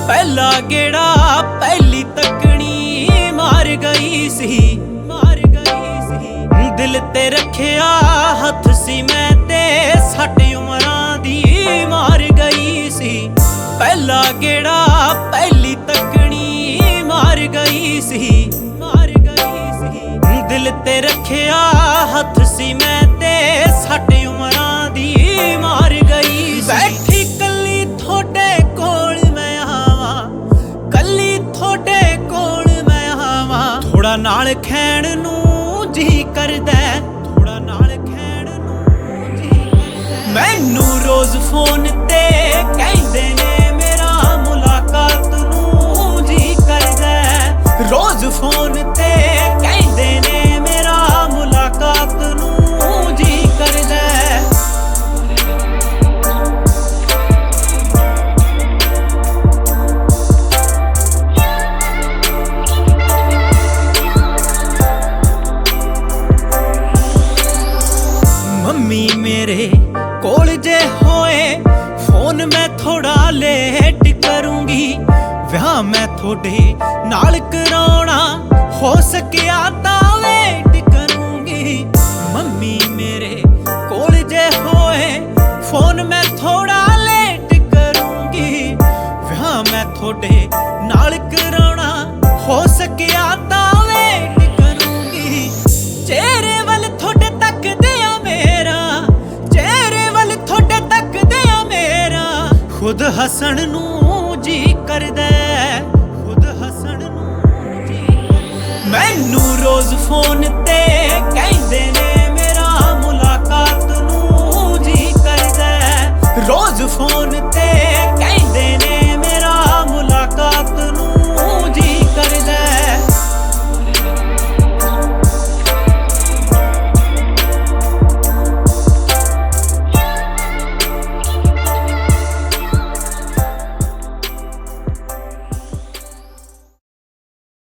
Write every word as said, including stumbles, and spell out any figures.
पहला गेड़ा पहली तकनी मार गई सी मार गई सी दिल ते रखिया हथ सी मैं ते सट उमरां दी मार गई सी। पहला गेड़ा पहली तकनी मार गई सी मार गई सी दिल ते रखिया हथ सी मैं ते सट उमरां दी मार गई सी। बैठी कली थोड़े कोल मैं आवां कली थोड़े कोल मैं आवां थोड़ा नाल खैण नूं जी करदा थोड़ा नाल खैण नूं जी करदा। मैनू रोज फोन ते कहंदे ने मेरा मुलाकात नूं जी करदा रोज फोन ते कहंदे ने मेरा मुलाकात नूं जी करदा। मम्मी मेरे कोल जे होए फोन मैं थोड़ा लेट करूंगी विआह मैं थोड़े नाल कराउणा हो सकिया तां वेट करूंगी। मम्मी मेरे कोल जे होए फोन मैं थोड़ा लेट करूंगी विआह मैं थोड़े नाल कराउणा हो सकिया तां वेट करूंगी। चेहरे वल थोड़े तकदे आ मेरा चेहरे वल थोड़े तकदे आ मेरा खुद हसन नूं जी करदा खुद हसन नूं जी। मैनू रोज फोन ते